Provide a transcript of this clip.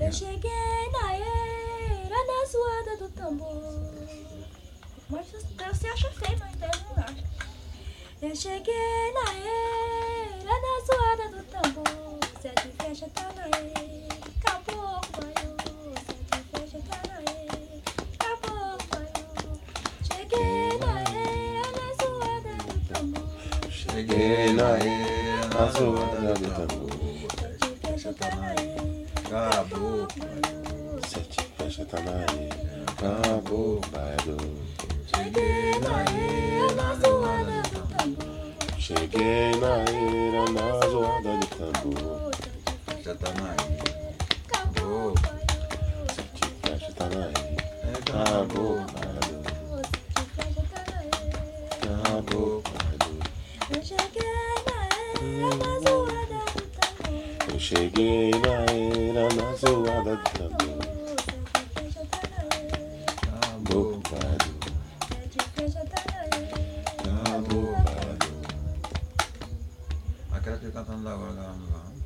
Eu cheguei na era, na zoada do tambor. Mas você acha feio, mas Deus não acha. Eu cheguei na era, na zoada do tambor. Sete fechas tá na era, acabou, baiô. Sete fechas tá na era, acabou, baiô. Cheguei na era, na zoada do tambor. Cheguei na era, na zoada do tambor. Sete fechas tá na era, Acabou, Sete fechas tá na era, acabou, baiô. cheguei na era, na zoada do tambor. Cheguei na era, na zoada do tambor. já tá na ilha. Acabou, Sete fechas tá na era, Acabou, baiô. acabou. Eu cheguei na era, na zoada do tambor. Eu cheguei na era, na zoada do tambor. Acabou, Baiô. acabou. Aquela que cantando agora, aquela música.